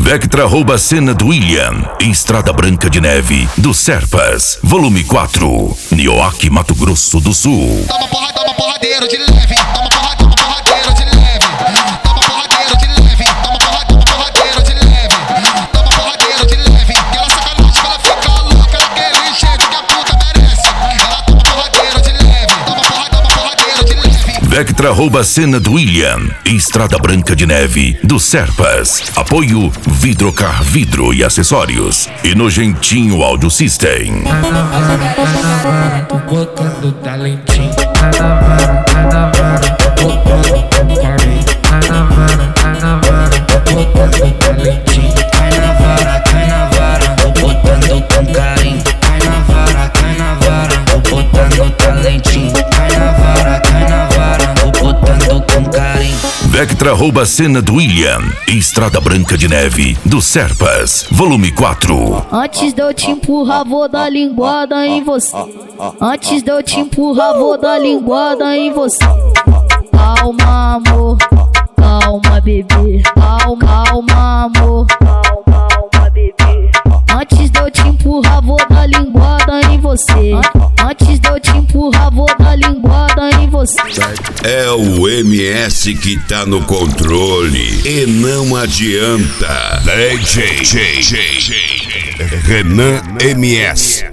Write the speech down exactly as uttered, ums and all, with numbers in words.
Vectra rouba a cena do William em Estrada Branca de Neve do Serpas, volume quatro, Nioaque, Mato Grosso do Sul. Toma porra, toma porradeiro de leve, toma porra, toma porradeiro de leve, toma porradeiro de leve, toma porra, toma porradeiro de leve, toma porradeiro de leve, que ela sacanagem que ela fica louca, daquele jeito que a puta merece, ela toma porradeiro de leve, toma porra, toma porradeiro de leve. Vectra rouba a cena do William em Estrada Branca de Neve do Serpas. Apoio Vidrocar Vidro e Acessórios e Nojentinho Audio System. Tô botando talentinho, tá na vara, tá na vara, tô botando com carinho, tá na vara, tá na vara, tô botando talentinho, cai na vara, cai na vara, tô botando com carinho, cai na vara, cai na vara, tô botando talentinho, cai na vara, cai na vara, tô botando com carinho. Vectra rouba a cena do William em Estrada Branca de Neve do Serpas, volume quatro. Antes de eu te empurrar, vou dar linguada em você. Antes de eu te empurrar, vou dar linguada em você. Calma, amor, calma, bebê. Calma, calma, amor, calma, calma, bebê. Antes de eu te empurrar, vou dar linguada em você. Antes de eu te empurrar, vou dar linguada em você. É o M S que tá no controle e não adianta. D J Renan M S.